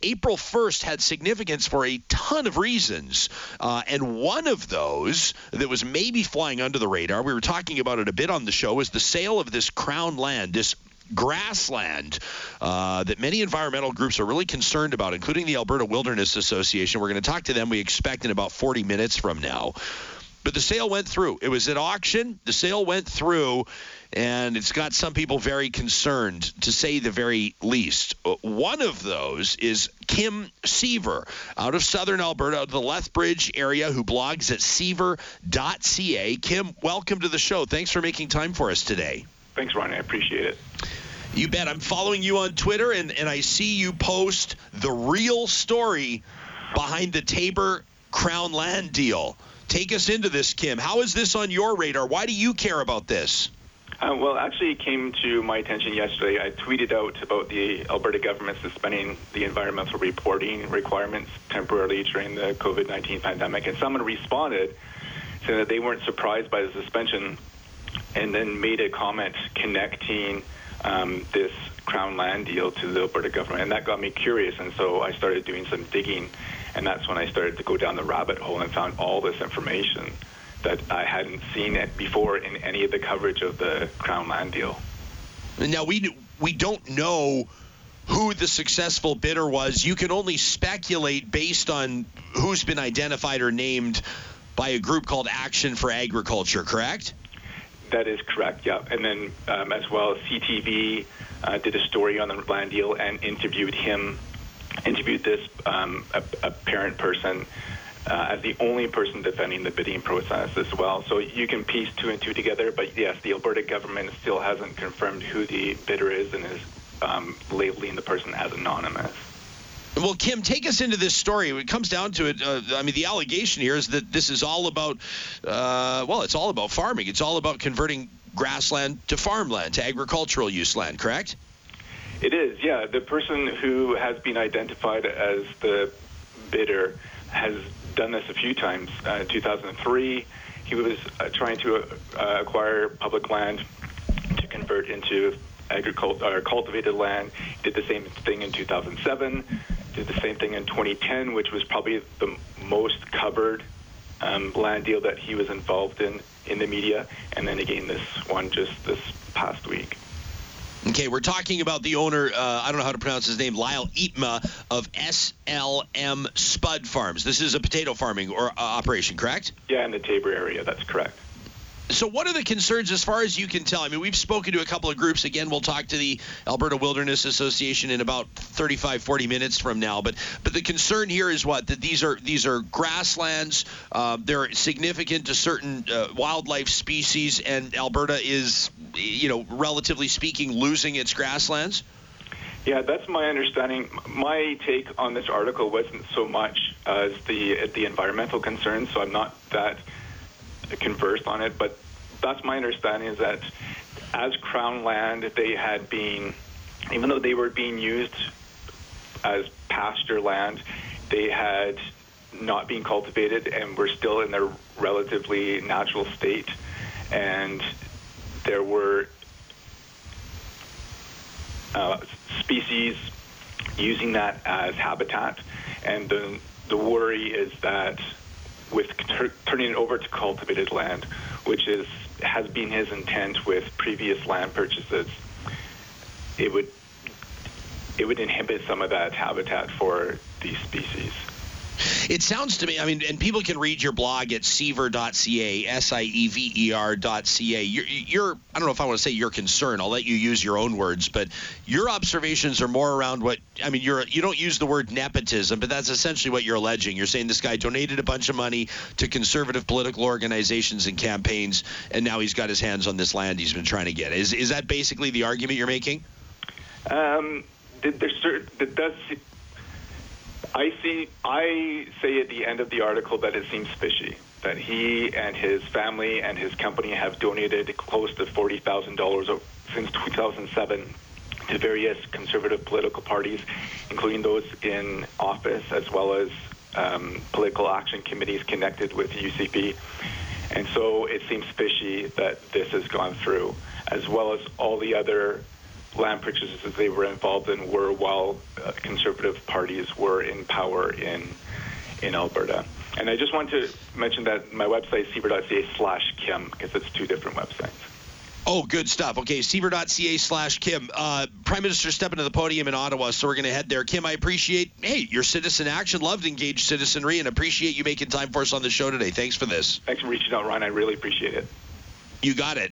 April 1st had significance for a ton of reasons. And one of those that was maybe flying under the radar, we were talking about it a bit on the show, is the sale of this Crown land, this grassland that many environmental groups are really concerned about, including the Alberta Wilderness Association. We're going to talk to them, we expect, in about 40 minutes from now. But the sale went through. It was at auction. The sale went through, and it's got some people very concerned, to say the very least. One of those is Kim Seaver out of southern Alberta, out of the Lethbridge area, who blogs at seaver.ca. Kim, welcome to the show. Thanks for making time for us today. Thanks, Ron. I appreciate it. You bet. I'm following you on Twitter, and I see you post the real story behind the Taber Crown land deal. Take us into this, Kim. How is this on your radar? Why do you care about this? Well, actually, it came to my attention yesterday. I tweeted out about the Alberta government suspending the environmental reporting requirements temporarily during the COVID-19 pandemic, and someone responded saying that they weren't surprised by the suspension, and then made a comment connecting this Crown land deal to the Alberta government, and that got me curious, and so I started doing some digging, and that's when I started to go down the rabbit hole and found all this information that I hadn't seen it before in any of the coverage of the Crown land deal. Now, we don't know who the successful bidder was. You can only speculate based on who's been identified or named by a group called Action for Agriculture, correct? That is correct, yeah. And then as well, CTV did a story on the land deal and interviewed this apparent person as the only person defending the bidding process as well. So you can piece two and two together, but yes, the Alberta government still hasn't confirmed who the bidder is and is labeling the person as anonymous. Well, Kim, take us into this story. When it comes down to it, the allegation here is that this is all about, it's all about farming. It's all about converting grassland to farmland, to agricultural use land, correct? It is, yeah. The person who has been identified as the bidder has done this a few times. In 2003, he was trying to acquire public land to convert into cultivated land. He did the same thing in 2007, did the same thing in 2010, which was probably the most covered land deal that he was involved in the media, and then again this one just this past week. Okay, we're talking about the owner, I don't know how to pronounce his name, Lyle Eatma of SLM Spud Farms. This is a potato farming operation, correct? Yeah, in the Taber area, that's correct. So what are the concerns as far as you can tell? I mean, we've spoken to a couple of groups. Again, we'll talk to the Alberta Wilderness Association in about 35, 40 minutes from now. But the concern here is what? That these are grasslands. They're significant to certain wildlife species, and Alberta is, relatively speaking, losing its grasslands? Yeah, that's my understanding. My take on this article wasn't so much as the environmental concerns, so I'm not that conversed on it, but that's my understanding, is that as Crown land, they had been, even though they were being used as pasture land, they had not been cultivated and were still in their relatively natural state, and there were species using that as habitat, and the worry is that with turning it over to cultivated land, which has been his intent with previous land purchases, it would inhibit some of that habitat for these species. It sounds to me, and people can read your blog at seaver.ca, SIEVER.ca. You're, I don't know if I want to say your concern. I'll let you use your own words, but your observations are more around you don't use the word nepotism, but that's essentially what you're alleging. You're saying this guy donated a bunch of money to conservative political organizations and campaigns, and now he's got his hands on this land he's been trying to get. Is that basically the argument you're making? I say at the end of the article that it seems fishy, that he and his family and his company have donated close to $40,000 since 2007 to various conservative political parties, including those in office, as well as political action committees connected with UCP. And so it seems fishy that this has gone through, as well as all the other land purchases that they were involved in were while conservative parties were in power in Alberta. And I just want to mention that my website is seiver.ca/Kim, because it's two different websites. Oh, good stuff. Okay, seiver.ca/Kim. Prime Minister stepping to the podium in Ottawa, so we're going to head there. Kim, I appreciate, your citizen action. Loved engaged citizenry, and appreciate you making time for us on the show today. Thanks for this. Thanks for reaching out, Ryan. I really appreciate it. You got it.